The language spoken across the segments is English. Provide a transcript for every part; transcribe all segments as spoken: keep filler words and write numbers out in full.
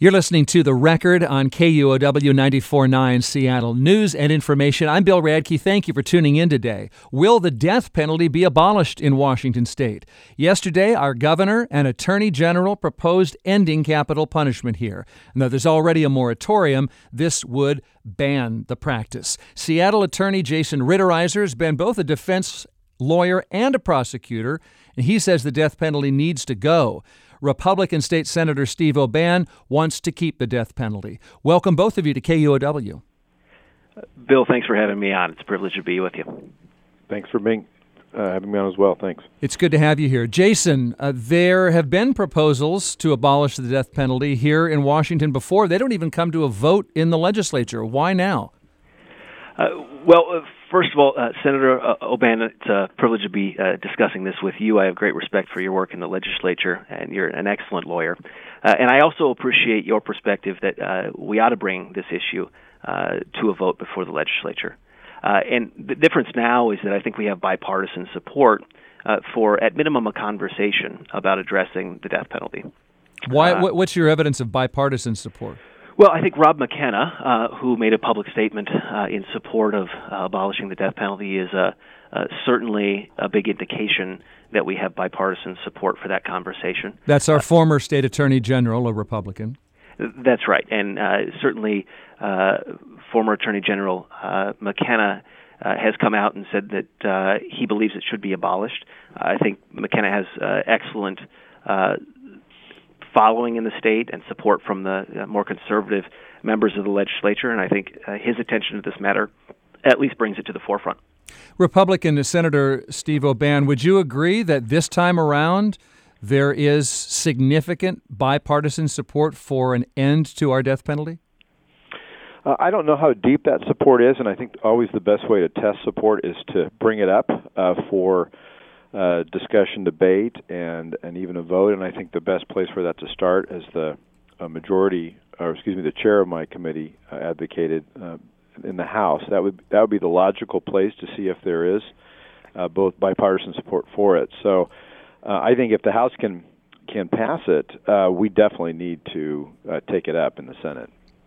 You're listening to The Record on K U O W ninety-four point nine Seattle News and Information. I'm Bill Radke. Thank you for tuning in today. Will the death penalty be abolished in Washington state? Yesterday, our governor and attorney general proposed ending capital punishment here. Now, there's already a moratorium. This would ban the practice. Seattle attorney Jason Ritterizer has been both a defense lawyer and a prosecutor, and he says the death penalty needs to go. Republican State Senator Steve O'Ban wants to keep the death penalty. Welcome, both of you, to K U O W. Bill, thanks for having me on. It's a privilege to be with you. Thanks for being, uh, having me on as well. Thanks. It's good to have you here. Jason, uh, there have been proposals to abolish the death penalty here in Washington before. They don't even come to a vote in the legislature. Why now? Uh, well, uh, first of all, uh, Senator uh, O'Ban, it's a privilege to be uh, discussing this with you. I have great respect for your work in the legislature, and you're an excellent lawyer. Uh, and I also appreciate your perspective that uh, we ought to bring this issue uh, to a vote before the legislature. Uh, and the difference now is that I think we have bipartisan support uh, for, at minimum, a conversation about addressing the death penalty. Why? Uh, what's your evidence of bipartisan support? Well, I think Rob McKenna, uh, who made a public statement uh, in support of uh, abolishing the death penalty, is uh, uh, certainly a big indication that we have bipartisan support for that conversation. That's our uh, former state attorney general, a Republican. That's right. And uh, certainly uh, former Attorney General uh, McKenna uh, has come out and said that uh, he believes it should be abolished. I think McKenna has uh, excellent uh following in the state and support from the uh, more conservative members of the legislature, and I think uh, his attention to this matter at least brings it to the forefront. Republican Senator Steve O'Ban, would you agree that this time around there is significant bipartisan support for an end to our death penalty? Uh, I don't know how deep that support is, and I think always the best way to test support is to bring it up uh, for Uh, discussion, debate, and, and even a vote. And I think the best place for that to start, as the uh, majority, or excuse me, the chair of my committee uh, advocated uh, in the House, that would that would be the logical place to see if there is uh, both bipartisan support for it. So uh, I think if the House can can pass it, uh, we definitely need to uh, take it up in the Senate.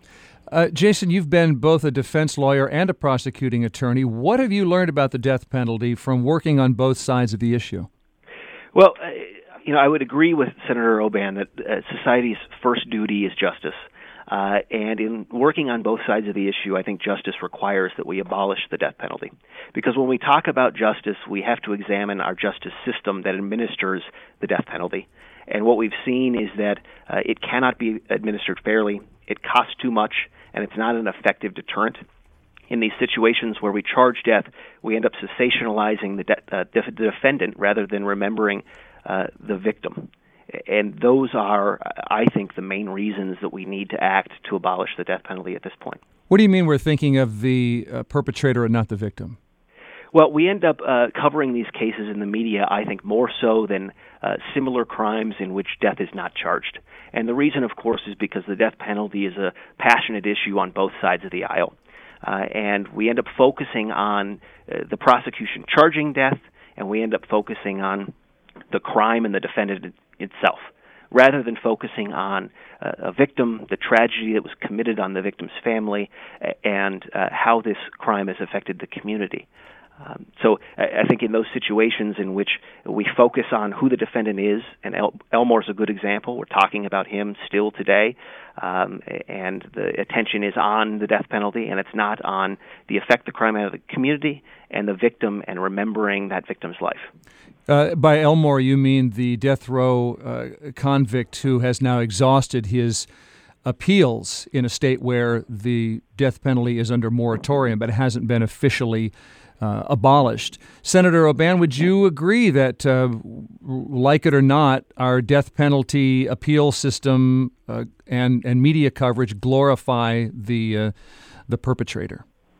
Uh, Jason, you've been both a defense lawyer and a prosecuting attorney. What have you learned about the death penalty from working on both sides of the issue? Well, uh, you know, I would agree with Senator O'Ban that uh, society's first duty is justice. Uh, and in working on both sides of the issue, I think justice requires that we abolish the death penalty. Because when we talk about justice, we have to examine our justice system that administers the death penalty. And what we've seen is that uh, it cannot be administered fairly, it costs too much, and it's not an effective deterrent. In these situations where we charge death, we end up sensationalizing the, de- uh, def- the defendant rather than remembering uh, the victim. And those are, I think, the main reasons that we need to act to abolish the death penalty at this point. What do you mean we're thinking of the uh, perpetrator and not the victim? Well, we end up uh, covering these cases in the media, I think, more so than uh, similar crimes in which death is not charged. And the reason, of course, is because the death penalty is a passionate issue on both sides of the aisle. Uh, and we end up focusing on uh, the prosecution charging death, and we end up focusing on the crime and the defendant itself, rather than focusing on uh, a victim, the tragedy that was committed on the victim's family, and uh, how this crime has affected the community. Um, so I, I think in those situations in which we focus on who the defendant is, and El- Elmore's a good example, we're talking about him still today, um, and the attention is on the death penalty, and it's not on the effect the crime had on the community and the victim and remembering that victim's life. Uh, by Elmore, you mean the death row uh, convict who has now exhausted his appeals in a state where the death penalty is under moratorium, but it hasn't been officially Uh, abolished. Senator O'Ban, would you agree that, uh, like it or not, our death penalty appeal system uh, and and media coverage glorify the uh, the perpetrator?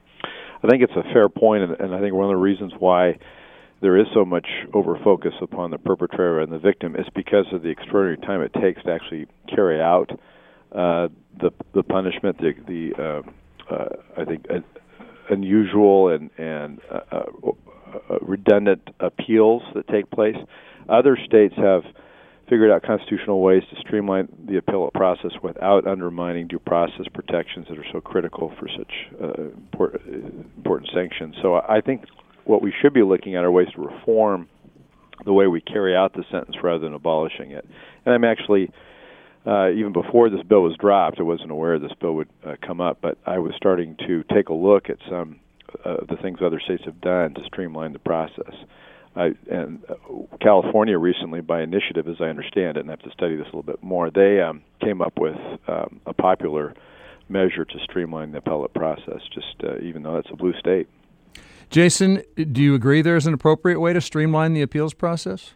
I think it's a fair point, and, and I think one of the reasons why there is so much over-focus upon the perpetrator and the victim is because of the extraordinary time it takes to actually carry out uh, the the punishment, the, the uh, uh, I think, uh, unusual and, and uh, uh, redundant appeals that take place. Other states have figured out constitutional ways to streamline the appellate process without undermining due process protections that are so critical for such uh, important, important sanctions. So I think what we should be looking at are ways to reform the way we carry out the sentence rather than abolishing it. And I'm actually, uh, even before this bill was dropped, I wasn't aware this bill would uh, come up, but I was starting to take a look at some of uh, the things other states have done to streamline the process. I, and uh, California recently, by initiative, as I understand it, and I have to study this a little bit more, they um, came up with um, a popular measure to streamline the appellate process, just uh, even though it's a blue state. Jason, do you agree there's an appropriate way to streamline the appeals process?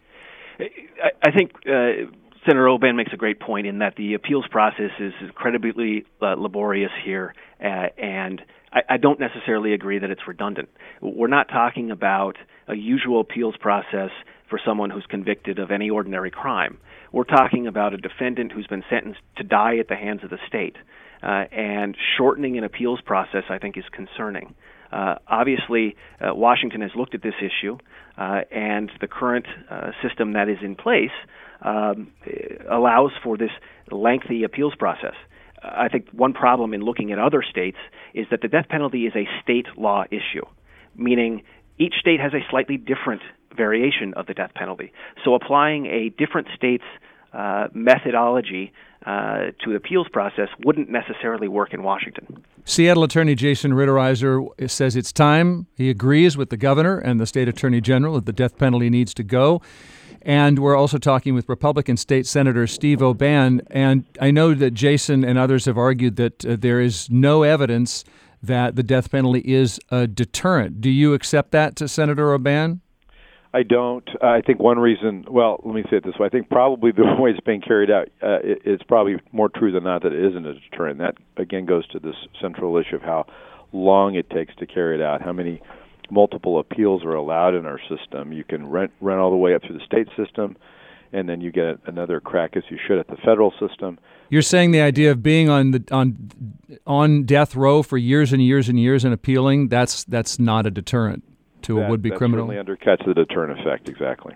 I, I think uh, Senator Oban makes a great point in that the appeals process is incredibly uh, laborious here, uh, and I, I don't necessarily agree that it's redundant. We're not talking about a usual appeals process for someone who's convicted of any ordinary crime. We're talking about a defendant who's been sentenced to die at the hands of the state, uh, and shortening an appeals process, I think, is concerning. Uh, obviously, uh, Washington has looked at this issue, uh, and the current uh, system that is in place um, allows for this lengthy appeals process. I think one problem in looking at other states is that the death penalty is a state law issue, meaning each state has a slightly different variation of the death penalty. So applying a different state's uh, methodology uh, to the appeals process wouldn't necessarily work in Washington. Seattle Attorney Jason Ritterheiser says it's time. He agrees with the governor and the state attorney general that the death penalty needs to go. And we're also talking with Republican State Senator Steve Oban. And I know that Jason and others have argued that uh, there is no evidence that the death penalty is a deterrent. Do you accept that, to Senator Oban? I don't. I think one reason, well, let me say it this way. I think probably the way it's being carried out, uh, it, it's probably more true than not that it isn't a deterrent. That, again, goes to this central issue of how long it takes to carry it out, how many multiple appeals are allowed in our system. You can rent, run all the way up through the state system, and then you get another crack, as you should, at the federal system. You're saying the idea of being on the on on death row for years and years and years and appealing, that's that's not a deterrent to that, a would-be that criminal? That certainly undercuts the deterrent effect, exactly.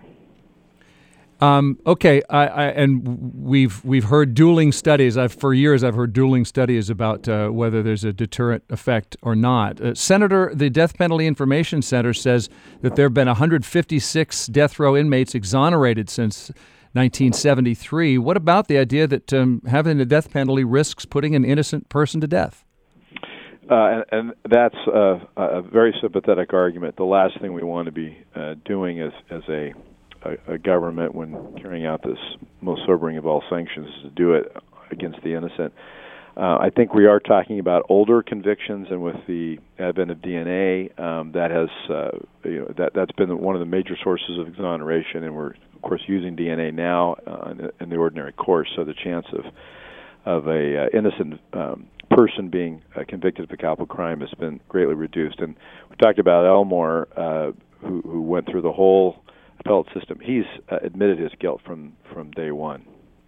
Um, okay, I, I, and we've we've heard dueling studies. I've for years I've heard dueling studies about uh, whether there's a deterrent effect or not. Uh, Senator, the Death Penalty Information Center says that there have been one hundred fifty-six death row inmates exonerated since nineteen seventy-three. What about the idea that um, having the death penalty risks putting an innocent person to death? Uh, and, and that's uh, a very sympathetic argument. The last thing we want to be uh, doing as as a A, a government, when carrying out this most sobering of all sanctions, is to do it against the innocent. Uh, I think we are talking about older convictions, and with the advent of D N A, um, that has uh, you know that that's been one of the major sources of exoneration, and we're of course using D N A now uh, in, in the ordinary course. So the chance of of a uh, innocent um, person being uh, convicted of a capital crime has been greatly reduced. And we talked about Elmore, uh, who, who went through the whole appellate system. He's uh, admitted his guilt from, from day one.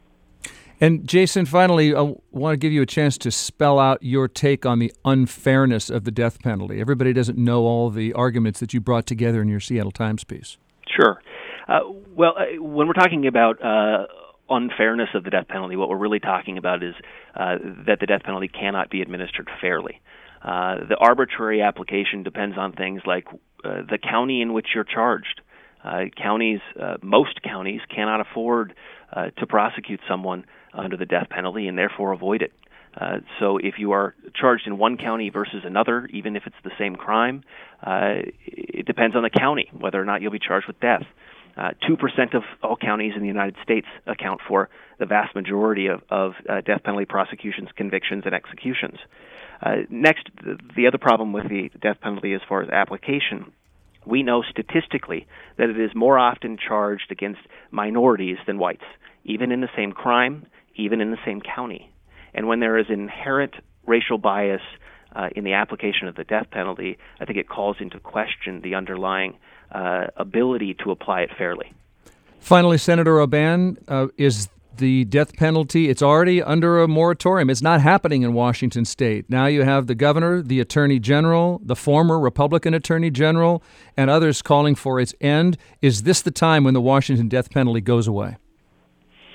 And Jason, finally, I want to give you a chance to spell out your take on the unfairness of the death penalty. Everybody doesn't know all the arguments that you brought together in your Seattle Times piece. Sure. Uh, well, uh, when we're talking about uh, unfairness of the death penalty, what we're really talking about is uh, that the death penalty cannot be administered fairly. Uh, the arbitrary application depends on things like uh, the county in which you're charged. Uh, counties, uh, most counties cannot afford uh, to prosecute someone under the death penalty and therefore avoid it. Uh, so if you are charged in one county versus another, even if it's the same crime, uh, it depends on the county whether or not you'll be charged with death. Uh, two percent of all counties in the United States account for the vast majority of, of uh, death penalty prosecutions, convictions, and executions. Uh, next, the, the other problem with the death penalty as far as application, we know statistically that it is more often charged against minorities than whites, even in the same crime, even in the same county. And when there is inherent racial bias uh, in the application of the death penalty, I think it calls into question the underlying uh, ability to apply it fairly. Finally, Senator Oban, uh, is the death penalty, it's already under a moratorium. It's not happening in Washington State. Now you have the governor, the attorney general, the former Republican attorney general, and others calling for its end. Is this the time when the Washington death penalty goes away?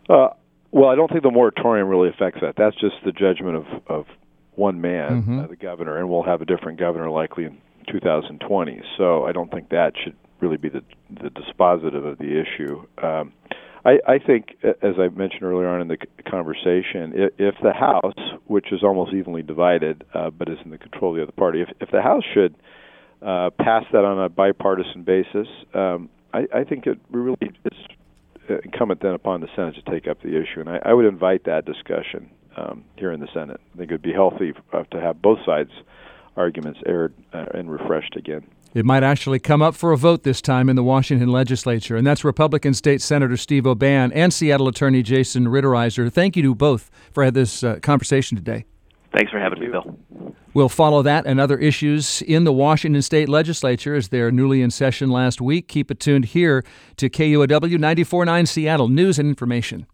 Uh, well, I don't think the moratorium really affects that. That's just the judgment of, of one man, mm-hmm. uh, the governor, and we'll have a different governor likely in two thousand twenty. So I don't think that should really be the, the dispositive of the issue. Um, I, I think, as I mentioned earlier on in the conversation, if, if the House, which is almost evenly divided uh, but is in the control of the other party, if, if the House should uh, pass that on a bipartisan basis, um, I, I think it really is incumbent then upon the Senate to take up the issue. And I, I would invite that discussion um, here in the Senate. I think it would be healthy to have both sides' arguments aired uh, and refreshed again. It might actually come up for a vote this time in the Washington legislature, and that's Republican State Senator Steve O'Ban and Seattle Attorney Jason Ritterizer. Thank you to both for this uh, conversation today. Thanks for having me, Bill. We'll follow that and other issues in the Washington State legislature as they're newly in session last week. Keep it tuned here to K U O W ninety-four point nine Seattle News and Information.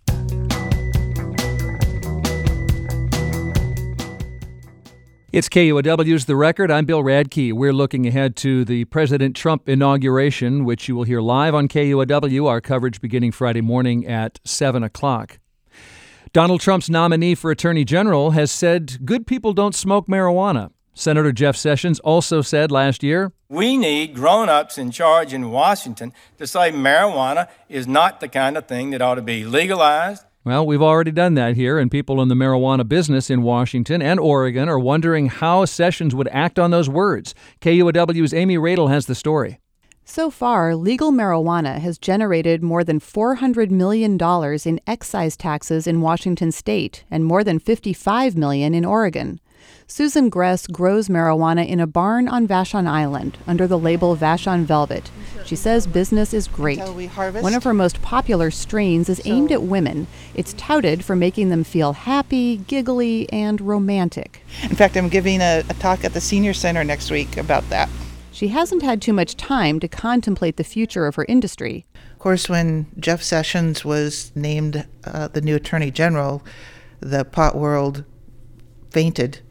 It's K U O W's The Record. I'm Bill Radke. We're looking ahead to the President Trump inauguration, which you will hear live on K U O W, our coverage beginning Friday morning at seven o'clock. Donald Trump's nominee for Attorney General has said good people don't smoke marijuana. Senator Jeff Sessions also said last year, "We need grown-ups in charge in Washington to say marijuana is not the kind of thing that ought to be legalized." Well, we've already done that here, and people in the marijuana business in Washington and Oregon are wondering how Sessions would act on those words. K U O W's Amy Radel has the story. So far, legal marijuana has generated more than four hundred million dollars in excise taxes in Washington state and more than fifty-five million dollars in Oregon. Susan Gress grows marijuana in a barn on Vashon Island under the label Vashon Velvet. She says business is great. One of her most popular strains is aimed at women. It's touted for making them feel happy, giggly, and romantic. In fact, I'm giving a, a talk at the Senior Center next week about that. She hasn't had too much time to contemplate the future of her industry. Of course, when Jeff Sessions was named uh, the new Attorney General, the pot world fainted.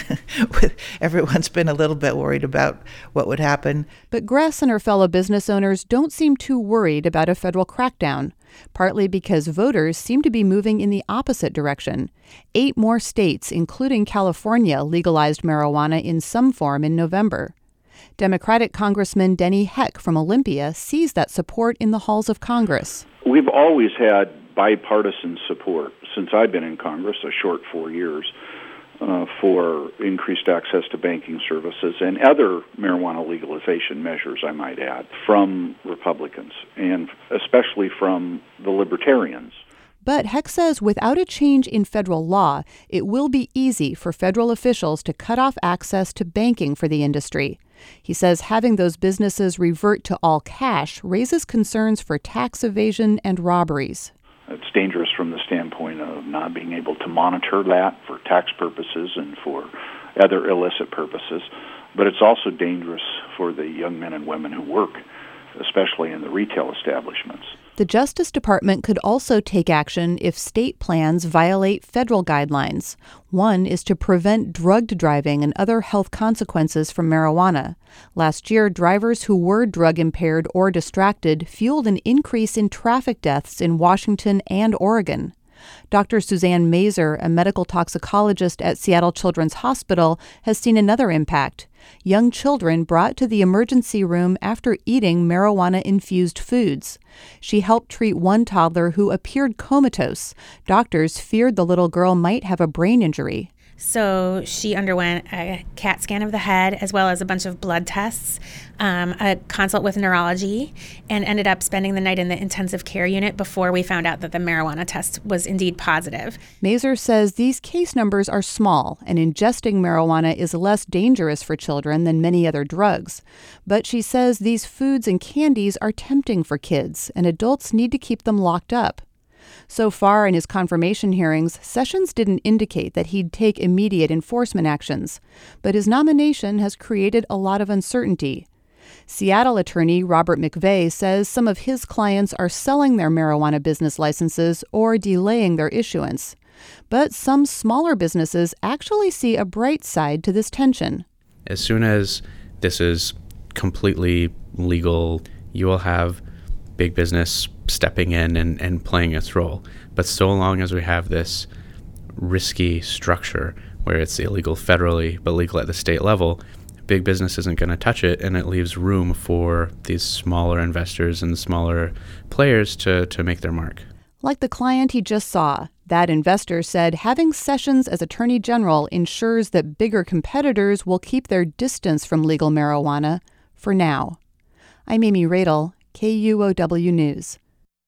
Everyone's been a little bit worried about what would happen. But Gress and her fellow business owners don't seem too worried about a federal crackdown, partly because voters seem to be moving in the opposite direction. Eight more states, including California, legalized marijuana in some form in November. Democratic Congressman Denny Heck from Olympia sees that support in the halls of Congress. We've always had bipartisan support since I've been in Congress, a short four years. Uh, for increased access to banking services and other marijuana legalization measures, I might add, from Republicans and especially from the Libertarians. But Heck says without a change in federal law, it will be easy for federal officials to cut off access to banking for the industry. He says having those businesses revert to all cash raises concerns for tax evasion and robberies. It's dangerous from the standpoint of not being able to monitor that for tax purposes and for other illicit purposes. But it's also dangerous for the young men and women who work, especially in the retail establishments. The Justice Department could also take action if state plans violate federal guidelines. One is to prevent drugged driving and other health consequences from marijuana. Last year, drivers who were drug impaired or distracted fueled an increase in traffic deaths in Washington and Oregon. Doctor Suzanne Mazer, a medical toxicologist at Seattle Children's Hospital, has seen another impact. Young children brought to the emergency room after eating marijuana-infused foods. She helped treat one toddler who appeared comatose. Doctors feared the little girl might have a brain injury. So she underwent a CAT scan of the head as well as a bunch of blood tests, um, a consult with neurology, and ended up spending the night in the intensive care unit before we found out that the marijuana test was indeed positive. Mazer says these case numbers are small and ingesting marijuana is less dangerous for children than many other drugs. But she says these foods and candies are tempting for kids and adults need to keep them locked up. So far in his confirmation hearings, Sessions didn't indicate that he'd take immediate enforcement actions, but his nomination has created a lot of uncertainty. Seattle attorney Robert McVeigh says some of his clients are selling their marijuana business licenses or delaying their issuance. But some smaller businesses actually see a bright side to this tension. As soon as this is completely legal, you will have big business stepping in and, and playing its role. But so long as we have this risky structure where it's illegal federally but legal at the state level, big business isn't going to touch it, and it leaves room for these smaller investors and smaller players to, to make their mark. Like the client he just saw, that investor said having Sessions as Attorney General ensures that bigger competitors will keep their distance from legal marijuana for now. I'm Amy Radel, K U O W News.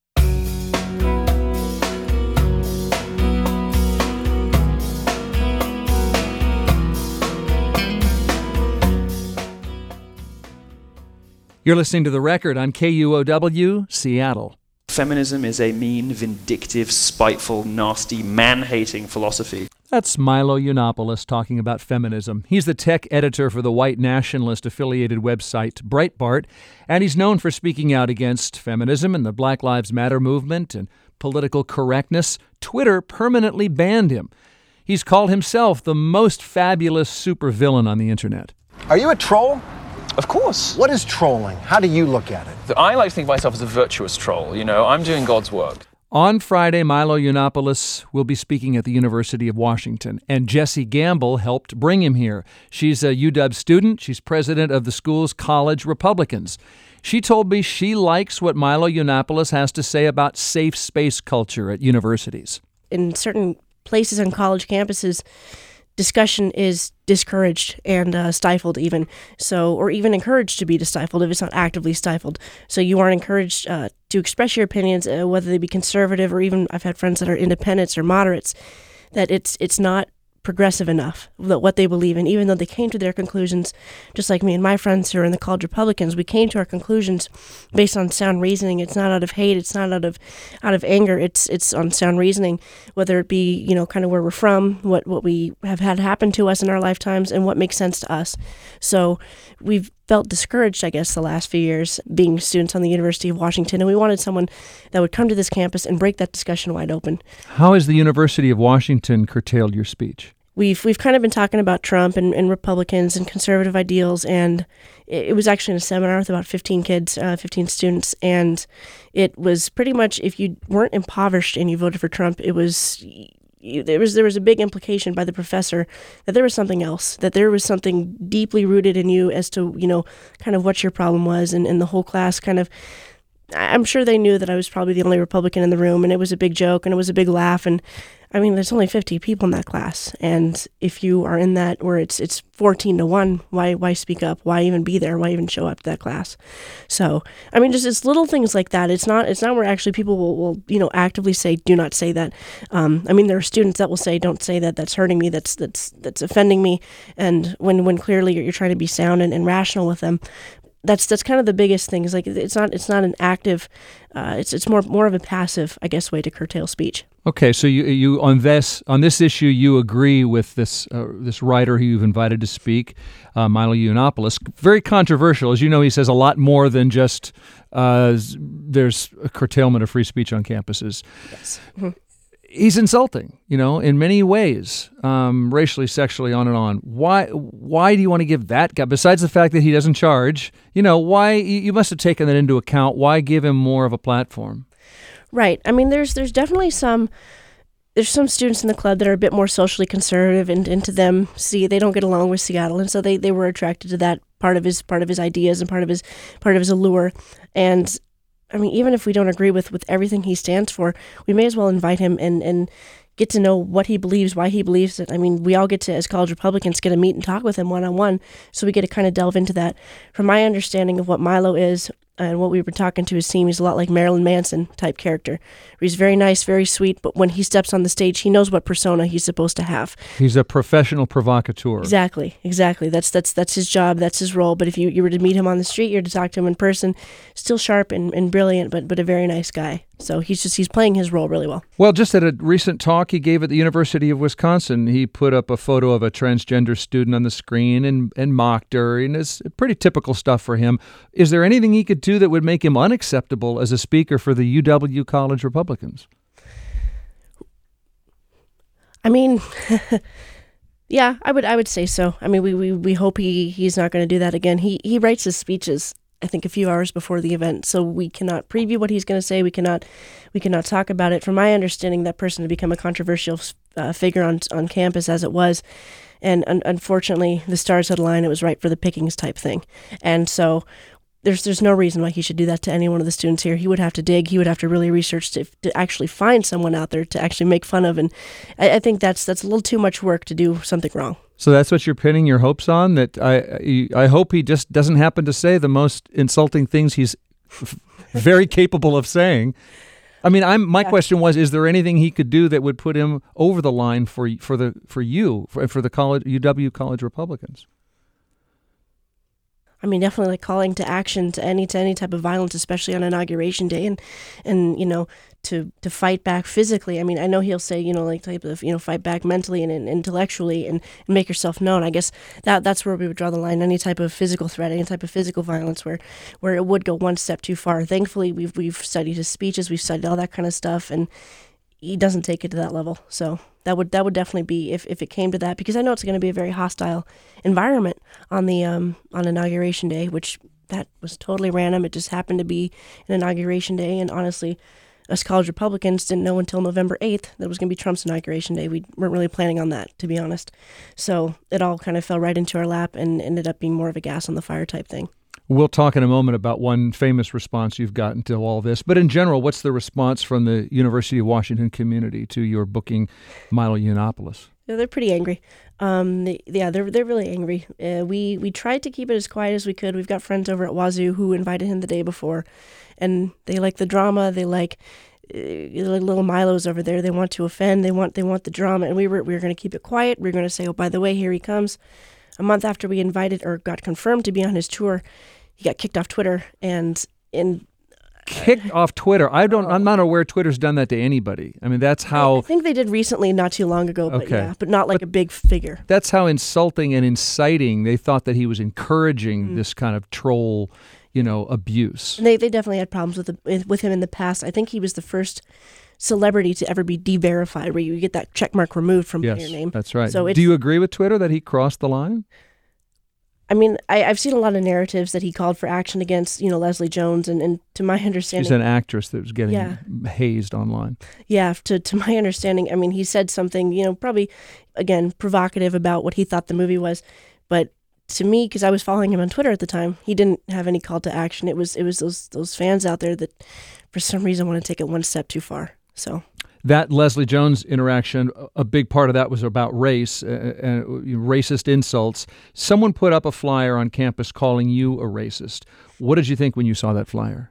You're listening to The Record on K U O W, Seattle. Feminism is a mean, vindictive, spiteful, nasty, man-hating philosophy. That's Milo Yiannopoulos talking about feminism. He's the tech editor for the white nationalist-affiliated website Breitbart, and he's known for speaking out against feminism and the Black Lives Matter movement and political correctness. Twitter permanently banned him. He's called himself the most fabulous supervillain on the internet. Are you a troll? Of course. What is trolling? How do you look at it? I like to think of myself as a virtuous troll. You know, I'm doing God's work. On Friday, Milo Yiannopoulos will be speaking at the University of Washington, and Jessie Gamble helped bring him here. She's a U W student. She's president of the school's College Republicans. She told me she likes what Milo Yiannopoulos has to say about safe space culture at universities. In certain places on college campuses, discussion is discouraged and uh, stifled even, so, or even encouraged to be stifled if it's not actively stifled. So you aren't encouraged uh, to express your opinions, uh, whether they be conservative or even, I've had friends that are independents or moderates, that it's it's not progressive enough, that what they believe in, even though they came to their conclusions, just like me and my friends who are in the College Republicans, we came to our conclusions based on sound reasoning. It's not out of hate, it's not out of out of anger, it's it's on sound reasoning, whether it be, you know, kind of where we're from, what, what we have had happen to us in our lifetimes, and what makes sense to us. So we've felt discouraged, I guess, the last few years being students on the University of Washington, and we wanted someone that would come to this campus and break that discussion wide open. How has the University of Washington curtailed your speech? We've we've kind of been talking about Trump and, and Republicans and conservative ideals, and it, it was actually in a seminar with about fifteen kids, uh, fifteen students, and it was pretty much if you weren't impoverished and you voted for Trump, it was you, there was there was a big implication by the professor that there was something else, that there was something deeply rooted in you as to, you know, kind of what your problem was, and, and the whole class kind of. I'm sure they knew that I was probably the only Republican in the room, and it was a big joke and it was a big laugh. And I mean, there's only fifty people in that class, and if you are in that where it's it's fourteen to one, why why speak up? Why even be there? Why even show up to that class? So I mean, just it's little things like that. It's not it's not where actually people will, will you know actively say do not say that. Um, I mean, there are students that will say don't say that. That's hurting me. That's that's that's offending me. And when when clearly you're, you're trying to be sound and, and rational with them. That's that's kind of the biggest thing. Is like it's not it's not an active, uh, it's it's more more of a passive, I guess, way to curtail speech. Okay, so you you on this on this issue you agree with this uh, this writer who you've invited to speak, uh, Milo Yiannopoulos. Very controversial, as you know. He says a lot more than just uh, there's a curtailment of free speech on campuses. Yes. Mm-hmm. He's insulting, you know, in many ways, um, racially, sexually, on and on. Why why do you want to give that guy, besides the fact that he doesn't charge, you know, why, you must have taken that into account, why give him more of a platform? Right. I mean, there's there's definitely some, there's some students in the club that are a bit more socially conservative, and, and to them, see, they don't get along with Seattle, and so they, they were attracted to that part of his part of his ideas and part of his part of his allure. And I mean, even if we don't agree with, with everything he stands for, we may as well invite him and, and get to know what he believes, why he believes it. I mean, we all get to, as college Republicans, get to meet and talk with him one-on-one, so we get to kind of delve into that. From my understanding of what Milo is and what we were talking to his team, he's a lot like Marilyn Manson type character. He's very nice, very sweet, but when he steps on the stage, he knows what persona he's supposed to have. He's a professional provocateur. Exactly, exactly. That's that's that's his job, that's his role. But if you, you were to meet him on the street, you were to talk to him in person, still sharp and, and brilliant, but but a very nice guy. So he's just he's playing his role really well. Well, just at a recent talk he gave at the University of Wisconsin, he put up a photo of a transgender student on the screen and, and mocked her, and it's pretty typical stuff for him. Is there anything he could do that would make him unacceptable as a speaker for the U W College Republicans? I mean, yeah, I would I would say so. I mean, we we, we hope he, he's not going to do that again. He he writes his speeches I think a few hours before the event, so we cannot preview what he's going to say. We cannot, we cannot talk about it. From my understanding, that person had become a controversial uh, figure on on campus as it was, and un- unfortunately, the stars had aligned. It was right for the pickings type thing, and so there's there's no reason why he should do that to any one of the students here. He would have to dig. He would have to really research to to actually find someone out there to actually make fun of, and I, I think that's that's a little too much work to do something wrong. So that's what you're pinning your hopes on? That I I hope he just doesn't happen to say the most insulting things he's very capable of saying. I mean, I'm my yeah. question was: is there anything he could do that would put him over the line for for the for you for, for the college U W college Republicans? I mean, definitely like calling to action to any to any type of violence, especially on Inauguration Day, and and you know to to fight back physically. I mean, I know he'll say you know like type of you know fight back mentally and, and intellectually and, and make yourself known. I guess that that's where we would draw the line. Any type of physical threat, any type of physical violence, where where it would go one step too far. Thankfully, we've we've studied his speeches, we've studied all that kind of stuff, and he doesn't take it to that level. So that would that would definitely be if, if it came to that, because I know it's going to be a very hostile environment on the um on Inauguration Day, which that was totally random. It just happened to be an Inauguration Day, and honestly, us college Republicans didn't know until November eighth that it was going to be Trump's Inauguration Day. We weren't really planning on that, to be honest. So it all kind of fell right into our lap and ended up being more of a gas on the fire type thing. We'll talk in a moment about one famous response you've gotten to all this. But in general, what's the response from the University of Washington community to your booking Milo Yiannopoulos? Yeah, they're pretty angry. Um, they, yeah, they're they're really angry. Uh, we we tried to keep it as quiet as we could. We've got friends over at Wazoo who invited him the day before, and they like the drama. They like uh, little Milos over there. They want to offend. They want they want the drama. And we were we were going to keep it quiet. We were going to say, oh, by the way, here he comes. A month after we invited or got confirmed to be on his tour, he got kicked off Twitter and in kicked off Twitter. I don't. I'm not aware Twitter's done that to anybody. I mean, that's how. I think they did recently, not too long ago. But okay. yeah, but not like but a big figure. That's how insulting and inciting. They thought that he was encouraging mm. this kind of troll, you know, abuse. And they they definitely had problems with the, with him in the past. I think he was the first celebrity to ever be de-verified, where you get that check mark removed from yes, your name. That's right. So do you agree with Twitter that he crossed the line? I mean, I, I've seen a lot of narratives that he called for action against, you know, Leslie Jones, and, and to my understanding... She's an actress that was getting yeah. hazed online. Yeah, to, to my understanding, I mean, he said something, you know, probably, again, provocative about what he thought the movie was, but to me, because I was following him on Twitter at the time, he didn't have any call to action. It was it was those those fans out there that, for some reason, want to take it one step too far, so... That Leslie Jones interaction, a big part of that was about race and uh, uh, racist insults. Someone put up a flyer on campus calling you a racist. What did you think when you saw that flyer?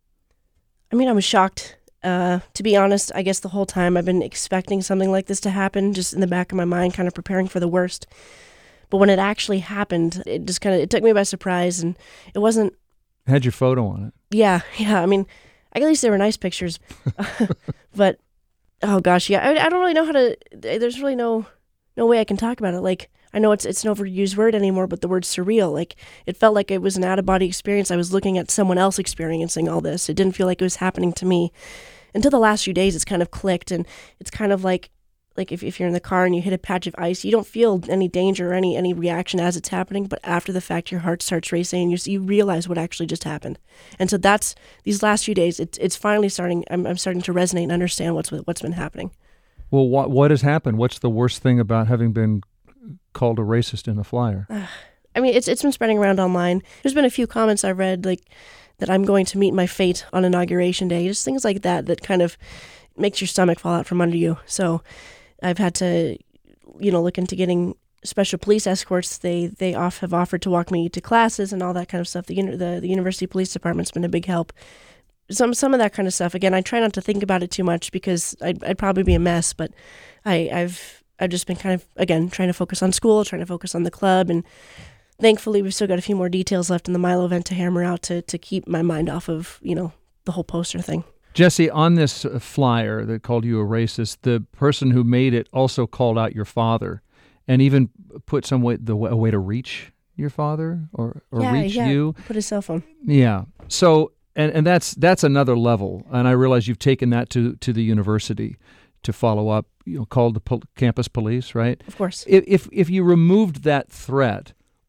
I mean, I was shocked. Uh, to be honest, I guess the whole time I've been expecting something like this to happen, just in the back of my mind, kind of preparing for the worst. But when it actually happened, it just kind of it took me by surprise, and it wasn't... It had your photo on it. Yeah, yeah. I mean, at least they were nice pictures. But... Oh gosh, yeah. I, I don't really know how to. There's really no, no way I can talk about it. Like, I know it's it's an overused word anymore, but the word surreal. Like, it felt like it was an out of body experience. I was looking at someone else experiencing all this. It didn't feel like it was happening to me. Until the last few days, it's kind of clicked, and it's kind of like, like if if you're in the car and you hit a patch of ice, you don't feel any danger or any any reaction as it's happening. But after the fact, your heart starts racing, and you you realize what actually just happened. And so that's these last few days. It's it's finally starting. I'm I'm starting to resonate and understand what's what's been happening. Well, what what has happened? What's the worst thing about having been called a racist in a flyer? Uh, I mean, it's it's been spreading around online. There's been a few comments I've read, like that I'm going to meet my fate on Inauguration Day. Just things like that that kind of makes your stomach fall out from under you. So I've had to, you know, look into getting special police escorts. They they off have offered to walk me to classes and all that kind of stuff. The the, the University Police Department's been a big help. Some some of that kind of stuff. Again, I try not to think about it too much because I'd, I'd probably be a mess. But I, I've I've just been kind of again trying to focus on school, trying to focus on the club, and thankfully we've still got a few more details left in the Milo event to hammer out to to keep my mind off of you know the whole poster thing. Jesse, on this flyer that called you a racist, the person who made it also called out your father and even put some way, the, a way to reach your father or, or yeah, reach yeah. you. Put his cell phone. Yeah. So, and, and that's that's another level. And I realize you've taken that to, to the university to follow up, you know, called the pol- campus police, right? Of course. If, if if you removed that threat,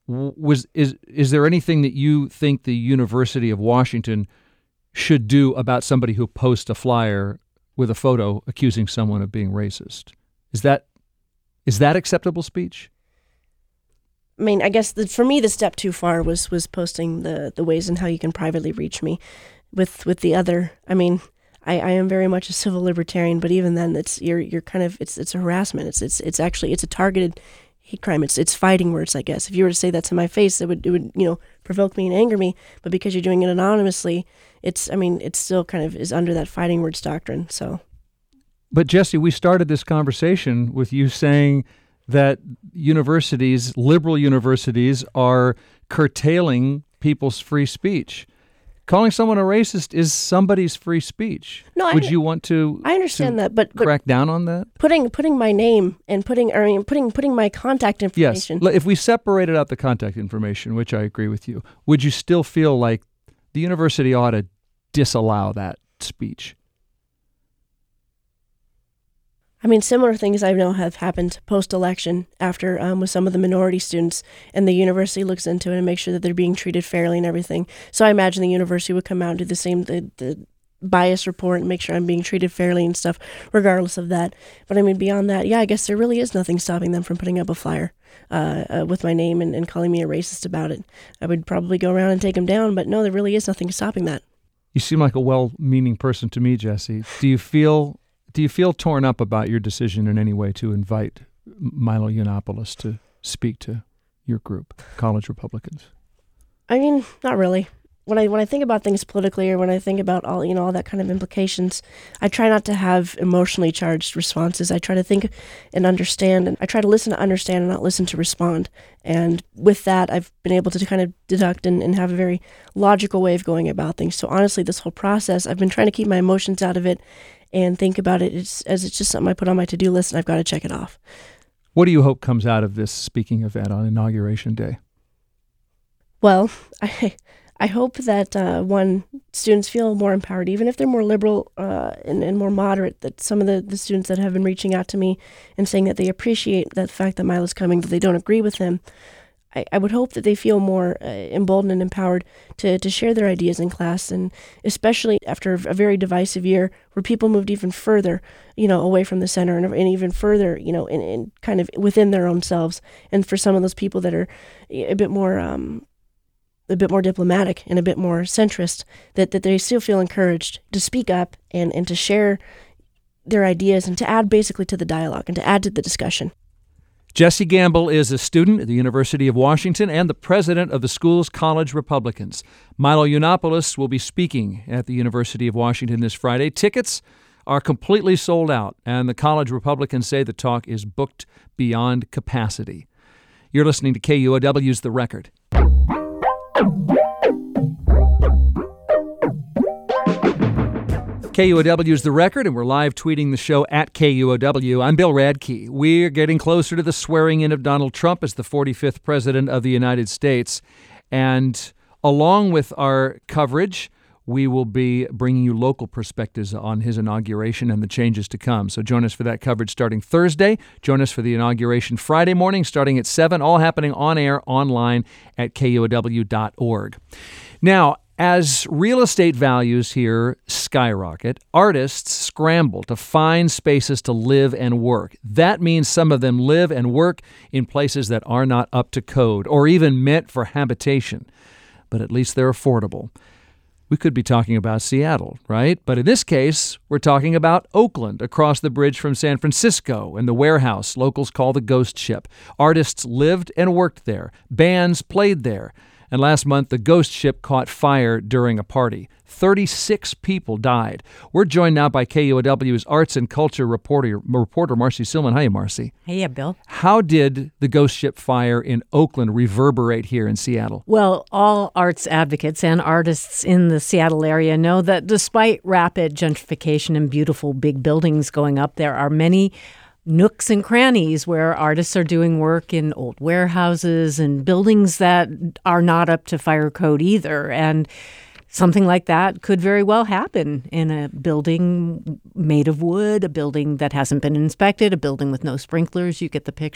was is is there anything that you think the University of Washington should do about somebody who posts a flyer with a photo accusing someone of being racist? Is that is that acceptable speech? I mean, I guess the, for me, the step too far was was posting the, the ways in how you can privately reach me. With with the other, I mean, I, I am very much a civil libertarian, but even then, it's you're you're kind of it's it's a harassment. It's it's it's actually it's a targeted hate crime. It's it's fighting words, I guess. If you were to say that to my face, it would it would you know provoke me and anger me. But because you're doing it anonymously, it's I mean, it still kind of is under that fighting words doctrine. So. But Jesse, we started this conversation with you saying that universities, liberal universities, are curtailing people's free speech. Calling someone a racist is somebody's free speech. No, Would I, you want to? I understand to that, but, but crack down on that. Putting putting my name and putting I mean, putting putting my contact information. Yes. If we separated out the contact information, which I agree with you, would you still feel like the university ought to disallow that speech? I mean, similar things I know have happened post-election after um, with some of the minority students, and the university looks into it and makes sure that they're being treated fairly and everything. So I imagine the university would come out and do the same, the, the bias report and make sure I'm being treated fairly and stuff, regardless of that. But I mean, beyond that, yeah, I guess there really is nothing stopping them from putting up a flyer uh, uh, with my name and, and calling me a racist about it. I would probably go around and take them down, but no, there really is nothing stopping that. You seem like a well-meaning person to me, Jesse. Do you feel... Do you feel torn up about your decision in any way to invite Milo Yiannopoulos to speak to your group, College Republicans? I mean, not really. When I when I think about things politically, or when I think about all you know all that kind of implications, I try not to have emotionally charged responses. I try to think and understand, and I try to listen to understand and not listen to respond. And with that, I've been able to kind of deduct and, and have a very logical way of going about things. So honestly, this whole process, I've been trying to keep my emotions out of it and think about it as, as it's just something I put on my to-do list and I've got to check it off. What do you hope comes out of this speaking event on Inauguration Day? Well, I I hope that, uh, one, students feel more empowered, even if they're more liberal uh, and, and more moderate, that some of the, the students that have been reaching out to me and saying that they appreciate that fact that Milo's coming, that they don't agree with him, I, I would hope that they feel more uh, emboldened and empowered to, to share their ideas in class, and especially after a very divisive year where people moved even further, you know, away from the center and, and even further, you know, in, in kind of within their own selves. And for some of those people that are a bit more, um, a bit more diplomatic and a bit more centrist, that, that they still feel encouraged to speak up and, and to share their ideas and to add basically to the dialogue and to add to the discussion. Jesse Gamble is a student at the University of Washington and the president of the school's College Republicans. Milo Yiannopoulos will be speaking at the University of Washington this Friday. Tickets are completely sold out, and the College Republicans say the talk is booked beyond capacity. You're listening to K U O W's The Record. K U O W is The Record, and we're live tweeting the show at K U O W. I'm Bill Radke. We're getting closer to the swearing-in of Donald Trump as the forty-fifth President of the United States. And along with our coverage, we will be bringing you local perspectives on his inauguration and the changes to come. So join us for that coverage starting Thursday. Join us for the inauguration Friday morning starting at seven, all happening on air online at K U O W dot org. Now, as real estate values here skyrocket, artists scramble to find spaces to live and work. That means some of them live and work in places that are not up to code or even meant for habitation, but at least they're affordable. We could be talking about Seattle, right? But in this case, we're talking about Oakland, across the bridge from San Francisco, and the warehouse locals call the Ghost Ship. Artists lived and worked there. Bands played there. And last month, the Ghost Ship caught fire during a party. thirty-six people died. We're joined now by K U O W's arts and culture reporter, reporter Marcy Silman. Hi, Marcy. Hey, Bill. How did the Ghost Ship fire in Oakland reverberate here in Seattle? Well, all arts advocates and artists in the Seattle area know that despite rapid gentrification and beautiful big buildings going up, there are many nooks and crannies where artists are doing work in old warehouses and buildings that are not up to fire code either. And something like that could very well happen in a building made of wood, a building that hasn't been inspected, a building with no sprinklers. You get the picture.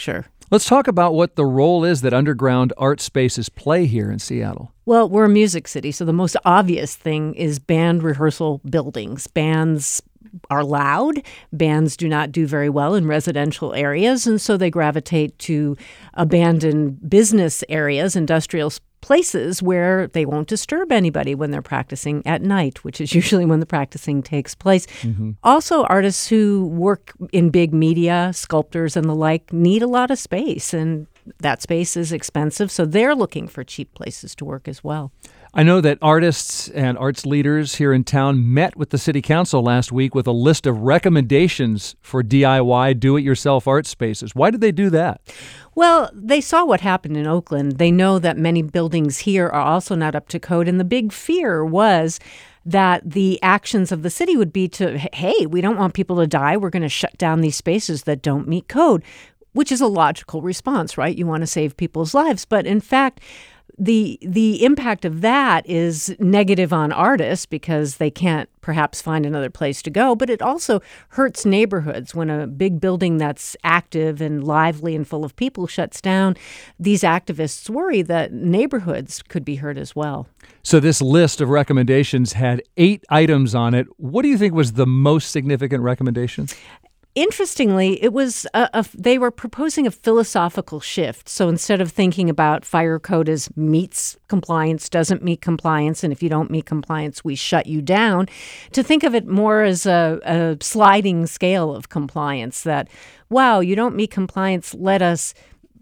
Let's talk about what the role is that underground art spaces play here in Seattle. Well, we're a music city, so the most obvious thing is band rehearsal buildings. Bands are loud. Bands do not do very well in residential areas, and so they gravitate to abandoned business areas, industrial places where they won't disturb anybody when they're practicing at night, which is usually when the practicing takes place. Mm-hmm. Also, artists who work in big media, sculptors and the like, need a lot of space, and that space is expensive, so they're looking for cheap places to work as well. I know that artists and arts leaders here in town met with the city council last week with a list of recommendations for D I Y, do-it-yourself art spaces. Why did they do that? Well, they saw what happened in Oakland. They know that many buildings here are also not up to code, and the big fear was that the actions of the city would be to, hey, we don't want people to die. We're going to shut down these spaces that don't meet code, which is a logical response, right? You want to save people's lives. But in fact, The the impact of that is negative on artists because they can't perhaps find another place to go, but it also hurts neighborhoods. When a big building that's active and lively and full of people shuts down, these activists worry that neighborhoods could be hurt as well. So this list of recommendations had eight items on it. What do you think was the most significant recommendation? Interestingly, it was a, a, they were proposing a philosophical shift. So instead of thinking about fire code as meets compliance, doesn't meet compliance, and if you don't meet compliance, we shut you down, to think of it more as a, a sliding scale of compliance that, wow, you don't meet compliance, let us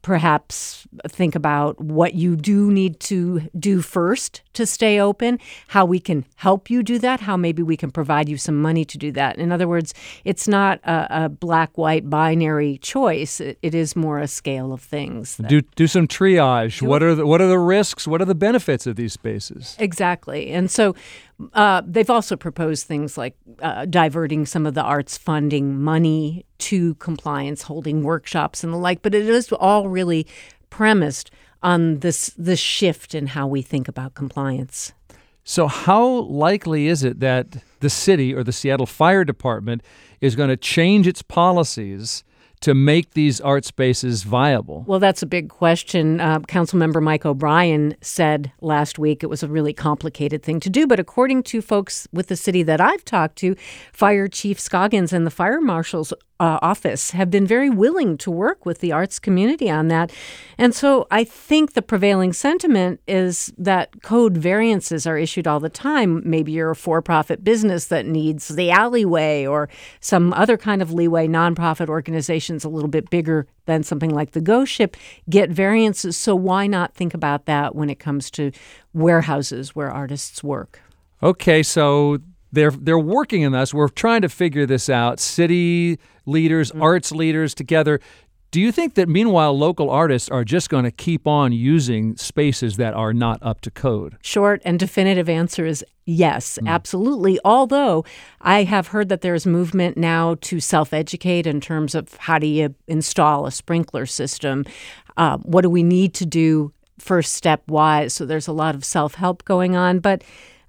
perhaps think about what you do need to do first to stay open, how we can help you do that, how maybe we can provide you some money to do that. In other words, it's not a, a black-white binary choice. It, it is more a scale of things. Do do some triage. Do what are the, what are the risks? What are the benefits of these spaces? Exactly. And so uh, they've also proposed things like uh, diverting some of the arts funding money to compliance, holding workshops and the like, but it is all really premised on this this shift in how we think about compliance. So how likely is it that the city or the Seattle Fire Department is going to change its policies to make these art spaces viable? Well, that's a big question. Uh, Councilmember Mike O'Brien said last week it was a really complicated thing to do. But according to folks with the city that I've talked to, Fire Chief Scoggins and the Fire Marshal's uh, office have been very willing to work with the arts community on that. And so I think the prevailing sentiment is that code variances are issued all the time. Maybe you're a for-profit business that needs the alleyway or some other kind of leeway, nonprofit organizations a little bit bigger than something like the Ghost Ship get variances. So why not think about that when it comes to warehouses where artists work? Okay, so they're they're working on this. We're trying to figure this out. City leaders, mm-hmm. arts leaders together. Do you think that meanwhile local artists are just going to keep on using spaces that are not up to code? Short and definitive answer is yes, mm. absolutely. Although I have heard that there's movement now to self-educate in terms of how do you install a sprinkler system? Uh, what do we need to do first step-wise? So there's a lot of self-help going on. But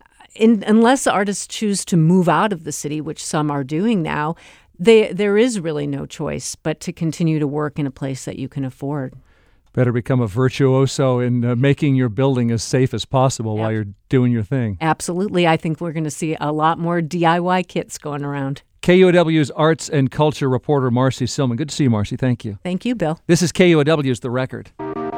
in, unless artists choose to move out of the city, which some are doing now, They, there is really no choice but to continue to work in a place that you can afford. Better become a virtuoso in uh, making your building as safe as possible yep. while you're doing your thing. Absolutely. I think we're going to see a lot more D I Y kits going around. K U O W's arts and culture reporter Marcy Silman. Good to see you, Marcy. Thank you. Thank you, Bill. This is K U O W's The Record.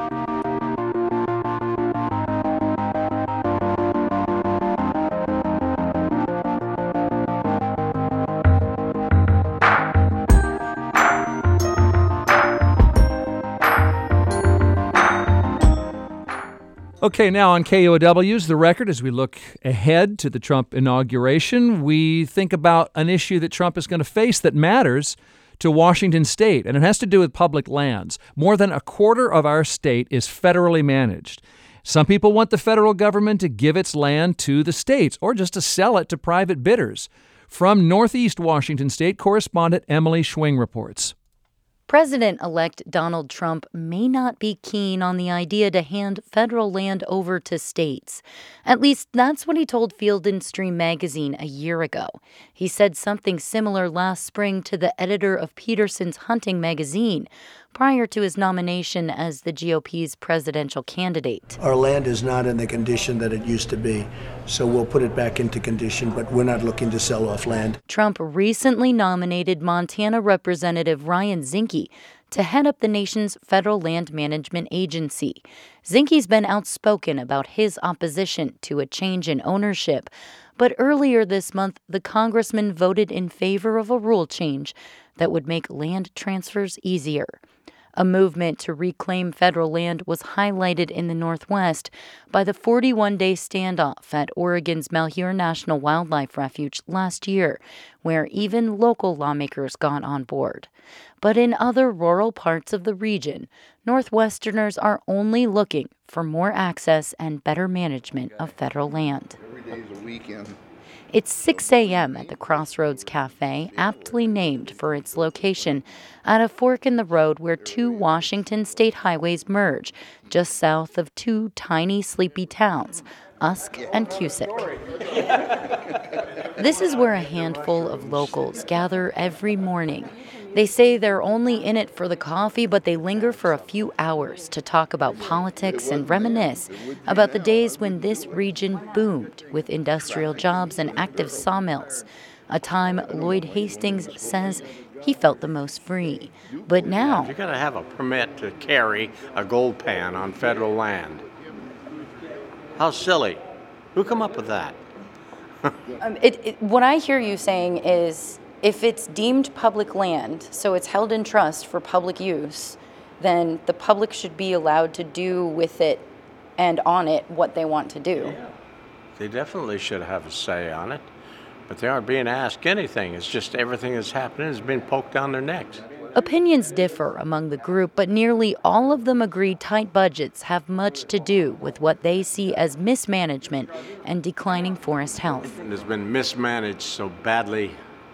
Okay, now on K U O W's The Record, as we look ahead to the Trump inauguration, we think about an issue that Trump is going to face that matters to Washington State, and it has to do with public lands. More than a quarter of our state is federally managed. Some people want the federal government to give its land to the states or just to sell it to private bidders. From Northeast Washington State, correspondent Emily Schwing reports. President-elect Donald Trump may not be keen on the idea to hand federal land over to states. At least that's what he told Field and Stream magazine a year ago. He said something similar last spring to the editor of Peterson's hunting magazine. prior to his nomination as the G O P's presidential candidate. Our land is not in the condition that it used to be, so we'll put it back into condition, but we're not looking to sell off land. Trump recently nominated Montana Representative Ryan Zinke to head up the nation's federal land management agency. Zinke's been outspoken about his opposition to a change in ownership, but earlier this month, the congressman voted in favor of a rule change that would make land transfers easier. A movement to reclaim federal land was highlighted in the Northwest by the forty-one day standoff at Oregon's Malheur National Wildlife Refuge last year, where even local lawmakers got on board. But in other rural parts of the region, Northwesterners are only looking for more access and better management of federal land. Every day's a weekend. It's six a.m. at the Crossroads Cafe, aptly named for its location at a fork in the road where two Washington state highways merge, just south of two tiny, sleepy towns, Usk and Cusick. This is where a handful of locals gather every morning. They say they're only in it for the coffee, but they linger for a few hours to talk about politics and reminisce about the days when this region boomed with industrial jobs and active sawmills, a time Lloyd Hastings says he felt the most free. But now, you've got to have a permit to carry a gold pan on federal land. How silly. Who come up with that? um, it, it, what I hear you saying is, if it's deemed public land, so it's held in trust for public use, then the public should be allowed to do with it and on it what they want to do. Yeah. They definitely should have a say on it, but they aren't being asked anything. It's just everything that's happening is being poked down their necks. Opinions differ among the group, but nearly all of them agree tight budgets have much to do with what they see as mismanagement and declining forest health. It has been mismanaged so badly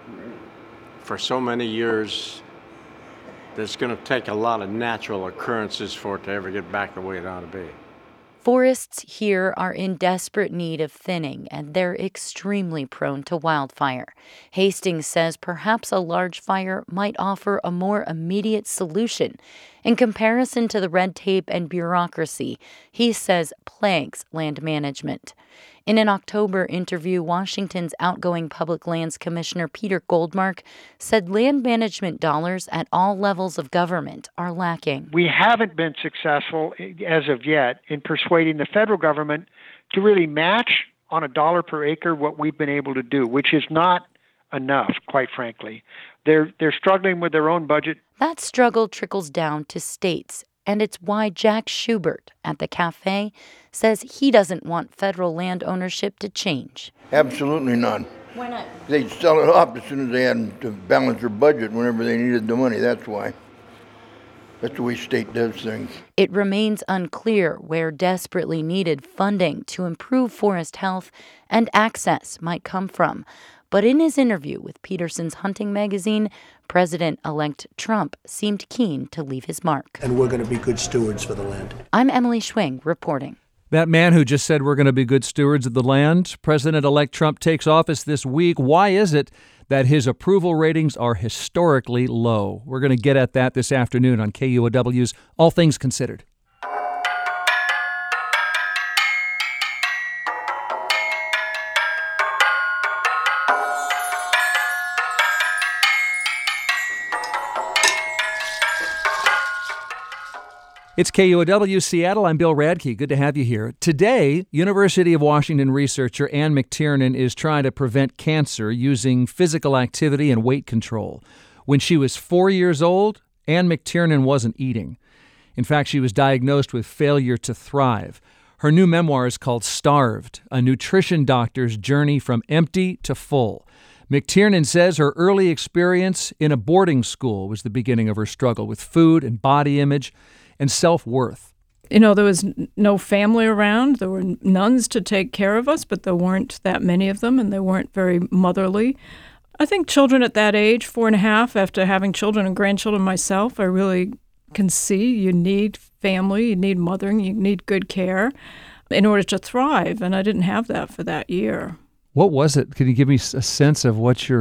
for so many years, there's going to take a lot of natural occurrences for it to ever get back the way it ought to be. Forests here are in desperate need of thinning, and they're extremely prone to wildfire. Hastings says perhaps a large fire might offer a more immediate solution. In comparison to the red tape and bureaucracy, he says plagues land management. In an October interview, Washington's outgoing Public Lands Commissioner Peter Goldmark said land management dollars at all levels of government are lacking. We haven't been successful as of yet in persuading the federal government to really match on a dollar per acre what we've been able to do, which is not enough, quite frankly. They're, they're struggling with their own budget. That struggle trickles down to states. And it's why Jack Schubert at the cafe says he doesn't want federal land ownership to change. Absolutely not. Why not? They'd sell it off as soon as they had to balance their budget whenever they needed the money. That's why. That's the way state does things. It remains unclear where desperately needed funding to improve forest health and access might come from. But in his interview with Peterson's Hunting magazine, President-elect Trump seemed keen to leave his mark. And we're going to be good stewards for the land. I'm Emily Schwing reporting. That man who just said we're going to be good stewards of the land, President-elect Trump takes office this week. Why is it that his approval ratings are historically low? We're going to get at that this afternoon on K U O W's All Things Considered. It's K U O W Seattle. I'm Bill Radke. Good to have you here. Today, University of Washington researcher Ann McTiernan is trying to prevent cancer using physical activity and weight control. When she was four years old, Ann McTiernan wasn't eating. In fact, she was diagnosed with failure to thrive. Her new memoir is called Starved, a nutrition doctor's journey from empty to full. McTiernan says her early experience in a boarding school was the beginning of her struggle with food and body image and self-worth. You know, there was n- no family around. There were nuns to take care of us, but there weren't that many of them, and they weren't very motherly. I think children at that age, four and a half, after having children and grandchildren myself, I really can see you need family, you need mothering, you need good care in order to thrive, and I didn't have that for that year. What was it? Can you give me a sense of what your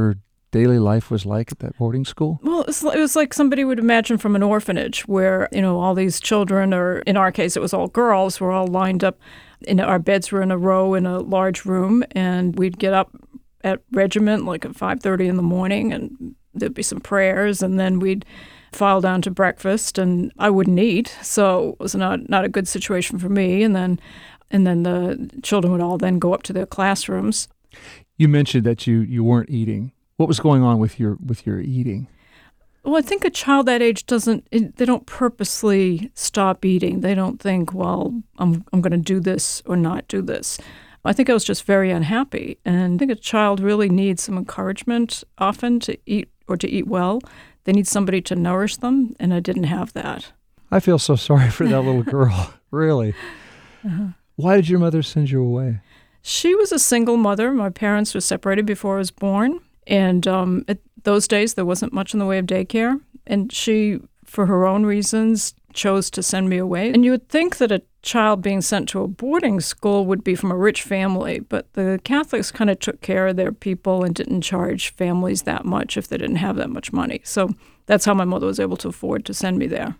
daily life was like at that boarding school? Well, it was, it was like somebody would imagine from an orphanage where, you know, all these children, or in our case, it was all girls, were all lined up. In our beds were in a row in a large room, and we'd get up at regiment like at five thirty in the morning, and there'd be some prayers, and then we'd file down to breakfast, and I wouldn't eat, so it was not, not a good situation for me. And then, and then the children would all then go up to their classrooms. You mentioned that you, you weren't eating. What was going on with your with your eating? Well, I think a child that age doesn't, they don't purposely stop eating. They don't think, well, I'm I'm going to do this or not do this. I think I was just very unhappy. And I think a child really needs some encouragement often to eat or to eat well. They need somebody to nourish them, and I didn't have that. I feel so sorry for that little girl, really. Uh-huh. Why did your mother send you away? She was a single mother. My parents were separated before I was born. And um, at those days, there wasn't much in the way of daycare. And she, for her own reasons, chose to send me away. And you would think that a child being sent to a boarding school would be from a rich family, but the Catholics kind of took care of their people and didn't charge families that much if they didn't have that much money. So that's how my mother was able to afford to send me there.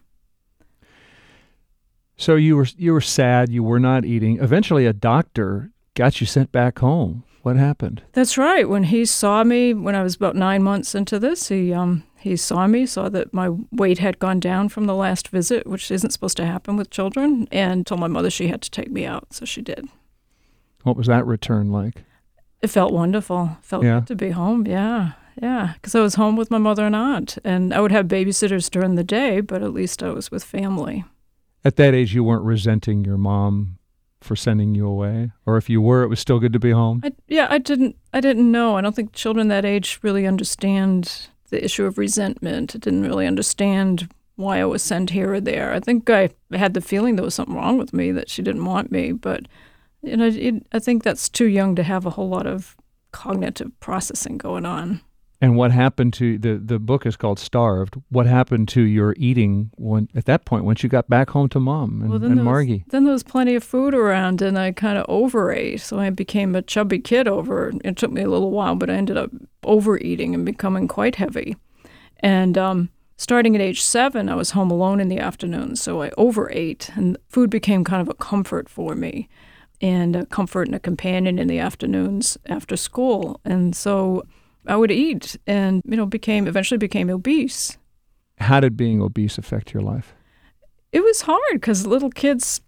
So you were you were sad, you were not eating. Eventually a doctor got you sent back home. What happened? That's right. When he saw me, when I was about nine months into this, he um he saw me, saw that my weight had gone down from the last visit, which isn't supposed to happen with children, and told my mother she had to take me out, so she did. What was that return like? It felt wonderful. It felt yeah. good to be home, yeah, yeah, because I was home with my mother and aunt, and I would have babysitters during the day, but at least I was with family. At that age, you weren't resenting your mom for sending you away, or if you were, it was still good to be home? I, yeah, I didn't. I didn't know. I don't think children that age really understand the issue of resentment. I didn't really understand why I was sent here or there. I think I had the feeling there was something wrong with me, that she didn't want me, but you know, it, I think that's too young to have a whole lot of cognitive processing going on. And what happened to, the, the book is called Starved, what happened to your eating when at that point, once you got back home to Mom and, well, then and there Margie? Was, then there was plenty of food around, and I kind of overate, so I became a chubby kid over. It took me a little while, but I ended up overeating and becoming quite heavy. And um, starting at age seven, I was home alone in the afternoon, so I overate, and food became kind of a comfort for me, and a comfort and a companion in the afternoons after school. And so I would eat and, you know, became eventually became obese. How did being obese affect your life? It was hard because little kids,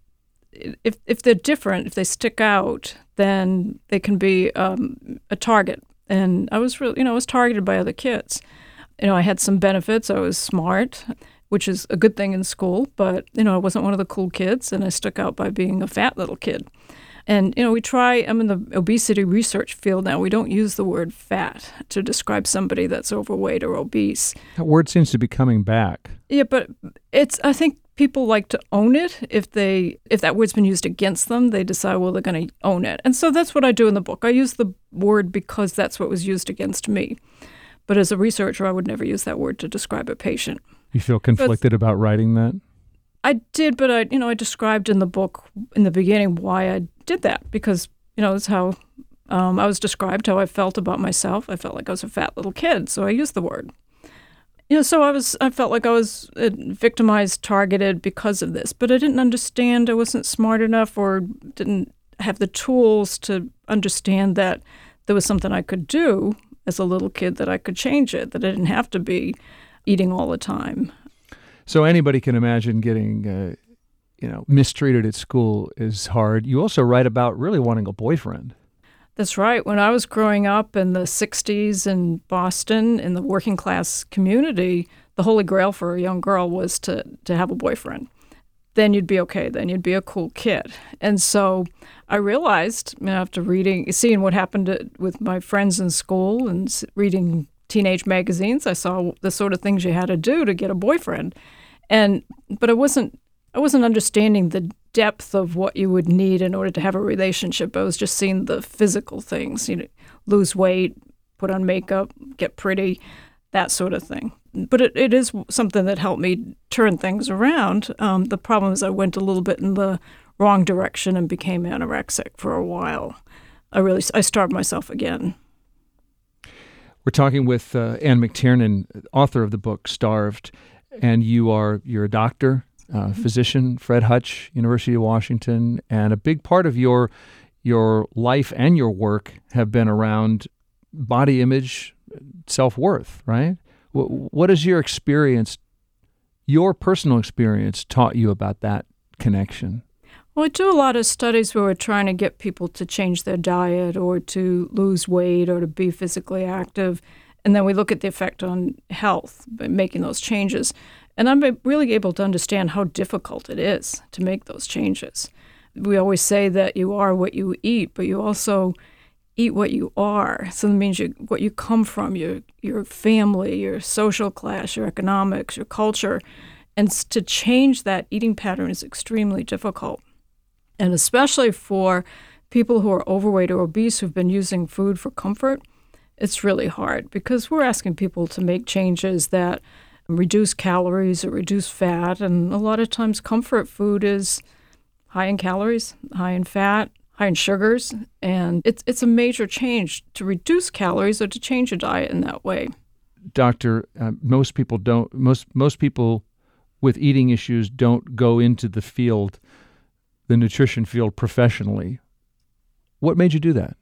if if they're different, if they stick out, then they can be um, a target. And I was really, you know, I was targeted by other kids. You know, I had some benefits. I was smart, which is a good thing in school, but, you know, I wasn't one of the cool kids, and I stuck out by being a fat little kid. And, you know, we try, I'm in the obesity research field now. We don't use the word fat to describe somebody that's overweight or obese. That word seems to be coming back. Yeah, but it's, I think people like to own it. If they, if that word's been used against them, they decide, well, they're going to own it. And so that's what I do in the book. I use the word because that's what was used against me. But as a researcher, I would never use that word to describe a patient. You feel conflicted but, about writing that? I did, but I, you know, I described in the book in the beginning why I did that, because, you know, that's how um, I was described, how I felt about myself. I felt like I was a fat little kid, so I used the word. You know, so I was, I felt like I was victimized, targeted because of this, but I didn't understand. I wasn't smart enough or didn't have the tools to understand that there was something I could do as a little kid, that I could change it, that I didn't have to be eating all the time. So anybody can imagine getting, uh, you know, mistreated at school is hard. You also write about really wanting a boyfriend. That's right. When I was growing up in the sixties in Boston, in the working class community, the holy grail for a young girl was to, to have a boyfriend. Then you'd be okay. Then you'd be a cool kid. And so I realized, you know, after reading, seeing what happened to, with my friends in school and reading teenage magazines, I saw the sort of things you had to do to get a boyfriend. And but I wasn't I wasn't understanding the depth of what you would need in order to have a relationship. I was just seeing the physical things, you know, lose weight, put on makeup, get pretty, that sort of thing. But it, it is something that helped me turn things around. Um, the problem is I went a little bit in the wrong direction and became anorexic for a while. I really I starved myself again. We're talking with uh, Ann McTiernan, author of the book Starved, and you are you're a doctor, uh, physician, Fred Hutch, University of Washington, and a big part of your your life and your work have been around body image, self-worth, right? What, what has your experience, your personal experience, taught you about that connection? Well, I do a lot of studies where we're trying to get people to change their diet or to lose weight or to be physically active. And then we look at the effect on health by making those changes. And I'm really able to understand how difficult it is to make those changes. We always say that you are what you eat, but you also eat what you are. So that means you, what you come from, your your family, your social class, your economics, your culture. And to change that eating pattern is extremely difficult. And especially for people who are overweight or obese who've been using food for comfort, it's really hard because we're asking people to make changes that reduce calories or reduce fat. And a lot of times comfort food is high in calories, high in fat, high in sugars. And it's, it's a major change to reduce calories or to change your diet in that way. Doctor, uh, most people don't, most, most people with eating issues don't go into the field the nutrition field professionally. What made you do that?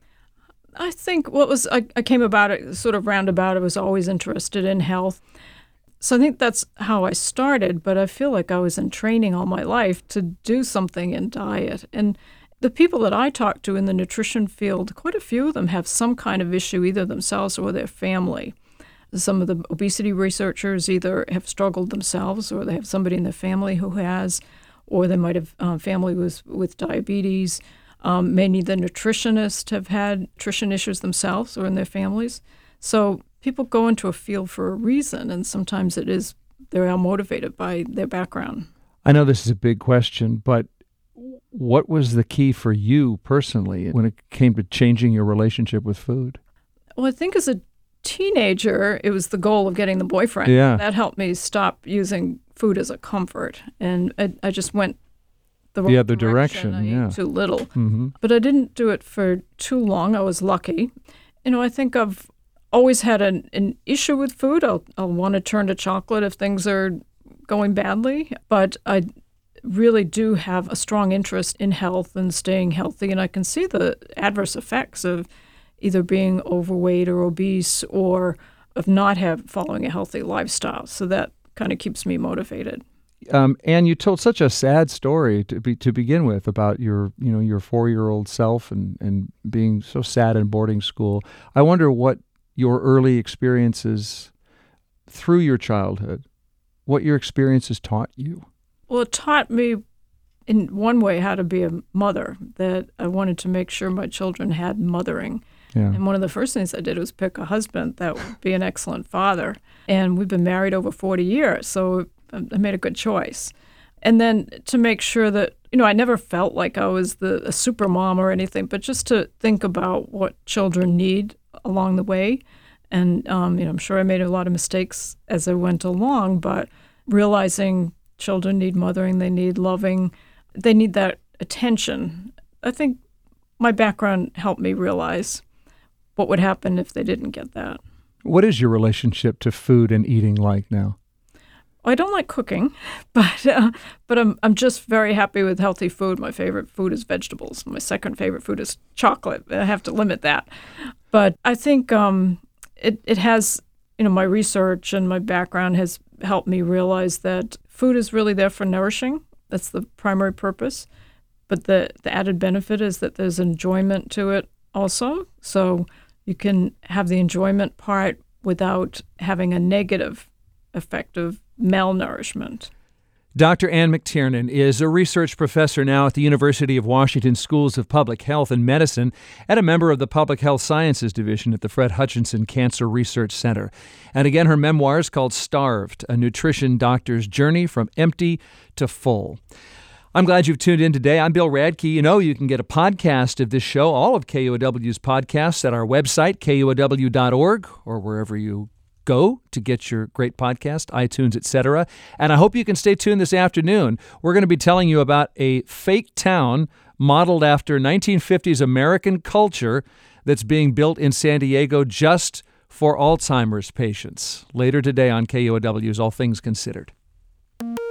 I think what was, I, I came about it sort of roundabout. I was always interested in health. So I think that's how I started, but I feel like I was in training all my life to do something in diet. And the people that I talk to in the nutrition field, quite a few of them have some kind of issue, either themselves or their family. Some of the obesity researchers either have struggled themselves or they have somebody in their family who has, or they might have uh, family with, with diabetes. Um, many of the nutritionists have had nutrition issues themselves or in their families. So people go into a field for a reason, and sometimes it is they're all motivated by their background. I know this is a big question, but what was the key for you personally when it came to changing your relationship with food? Well, I think as a teenager, it was the goal of getting the boyfriend. Yeah. That helped me stop using food as a comfort, and I, I just went the wrong the other direction. direction. I yeah, ate too little, mm-hmm. But I didn't do it for too long. I was lucky. You know, I think I've always had an, an issue with food. I'll I'll want to turn to chocolate if things are going badly, but I really do have a strong interest in health and staying healthy, and I can see the adverse effects of either being overweight or obese or of not have following a healthy lifestyle. So that kind of keeps me motivated. Um, and you told such a sad story to be to begin with about your you know your four-year-old self and, and being so sad in boarding school. I wonder what your early experiences through your childhood, what your experiences taught you. Well, it taught me in one way how to be a mother, that I wanted to make sure my children had mothering. Yeah. And one of the first things I did was pick a husband that would be an excellent father. And we've been married over forty years, so I made a good choice. And then to make sure that, you know, I never felt like I was the a super mom or anything, but just to think about what children need along the way. And, um, you know, I'm sure I made a lot of mistakes as I went along, but realizing children need mothering, they need loving, they need that attention. I think my background helped me realize what would happen if they didn't get that. What is your relationship to food and eating like now? I don't like cooking, but uh, but I'm I'm just very happy with healthy food. My favorite food is vegetables. My second favorite food is chocolate. I have to limit that. But I think um, it it has, you know, my research and my background has helped me realize that food is really there for nourishing. That's the primary purpose. But the, the added benefit is that there's enjoyment to it also. So you can have the enjoyment part without having a negative effect of malnourishment. Doctor Ann McTiernan is a research professor now at the University of Washington Schools of Public Health and Medicine and a member of the Public Health Sciences Division at the Fred Hutchinson Cancer Research Center. And again, her memoir is called Starved, A Nutrition Doctor's Journey from Empty to Full. I'm glad you've tuned in today. I'm Bill Radke. You know, you can get a podcast of this show, all of K U O W's podcasts, at our website, K U O W dot org, or wherever you go to get your great podcast, iTunes, et cetera. And I hope you can stay tuned this afternoon. We're going to be telling you about a fake town modeled after nineteen fifties American culture that's being built in San Diego just for Alzheimer's patients. Later today on K U O W's All Things Considered.